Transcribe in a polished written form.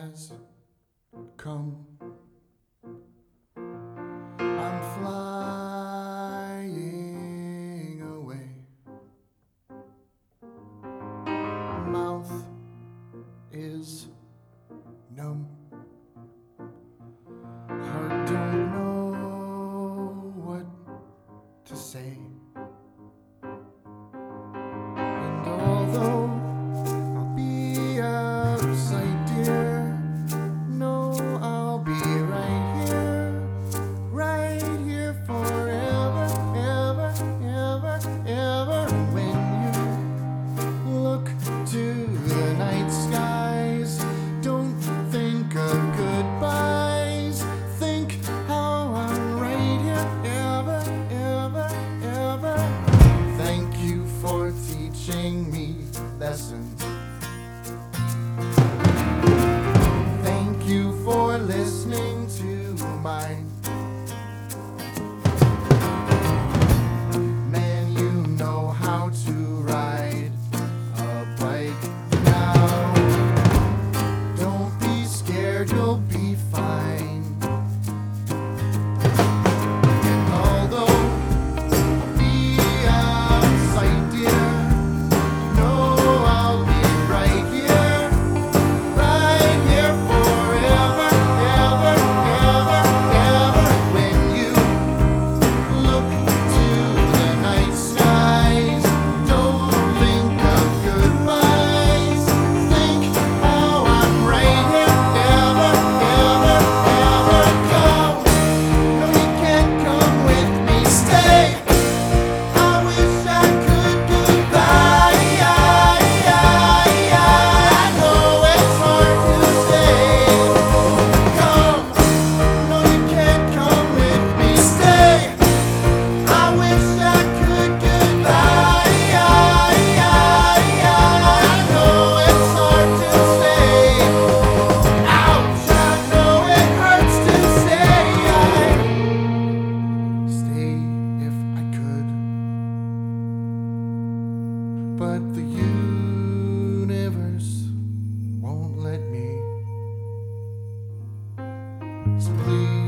has come. I'm flying away. Mouth is numb. Heart don't know what to say. And although I'll be out of sight, dear, no, I'll be right here forever, ever, ever, ever. When you look to the night skies, don't think of goodbyes. Think how I'm right here, ever, ever, ever. Thank you for teaching me lessons. Thank you for listening to mine. Man, you know how to ride a bike now. Don't be scared, you'll be fine. And although I'll be out of sight, dear, you know I'll be right here forever, ever, ever, ever. When you look to the night skies, don't think of goodbyes. Think how I'm right here, ever, ever, ever. Come, no, you can't come with me. Stay. I wish I could goodbye. I know it's hard to say. Come, no, you can't come with me. Stay. I wish I could goodbye. I know it's hard to say. Ouch, I know it hurts to say. I'd stay if I could, but the universe won't let me. So please